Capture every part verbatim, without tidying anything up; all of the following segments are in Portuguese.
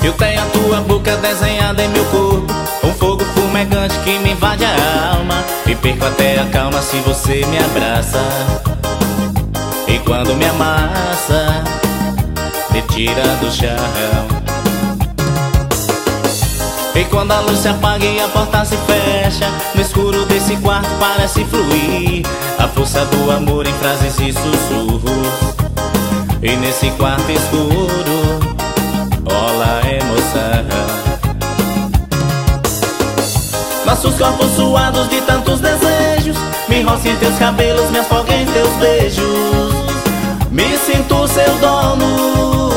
Eu tenho a tua boca desenhada em meu corpo, um fogo fumegante que me invade a alma. E perco até a calma se você me abraça. E quando me amassa, me tira do chão. E quando a luz se apaga e a porta se fecha, no escuro desse quarto parece fluir a força do amor em frases e sussurros. E nesse quarto escuro rola a emoção. Nossos corpos suados de tantos desejos, me roço em teus cabelos, me afogo em teus beijos. Me sinto seu dono,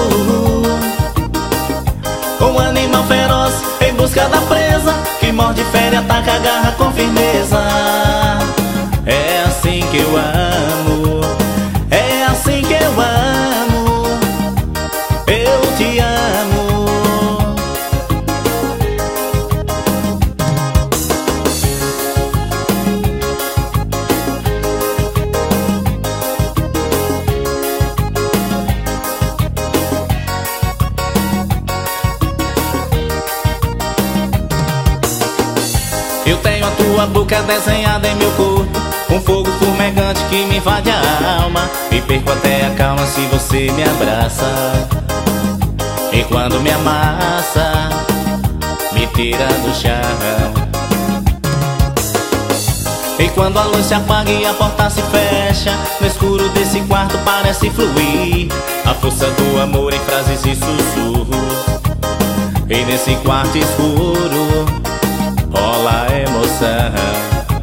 um animal feroz em busca da presa, que morde, fere, ataca, agarra com firmeza. É assim que eu amo, é assim que eu amo, eu te amo. Eu tenho a tua boca desenhada em meu corpo, um fogo fumegante que me invade a alma. E perco até a calma se você me abraça. E quando me amassa, me tira do chão. E quando a luz se apaga e a porta se fecha, no escuro desse quarto parece fluir a força do amor em frases e sussurros. E nesse quarto escuro rola a emoção.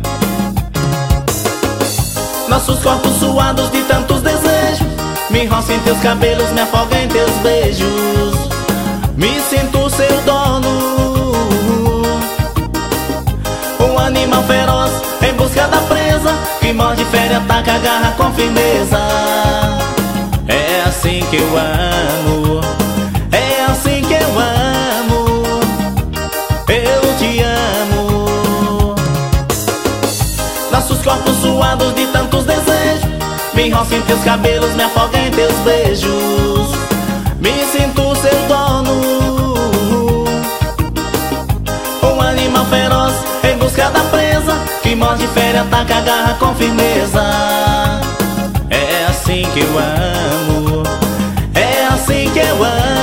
Nossos corpos suados de tantos desejos, me roço em teus cabelos, me afogo em teus beijos. Me sinto seu dono, um animal feroz em busca da presa, que morde, fere, ataca, agarra com firmeza. É assim que eu amo, é assim que eu amo, eu te amo. Nossos corpos suados de tantos desejos, me roço em teus cabelos, me afogo em teus beijos. Me sinto seu dono, um animal feroz em busca da presa, que morde, fere, ataca, agarra com firmeza. É assim que eu amo, é assim que eu amo.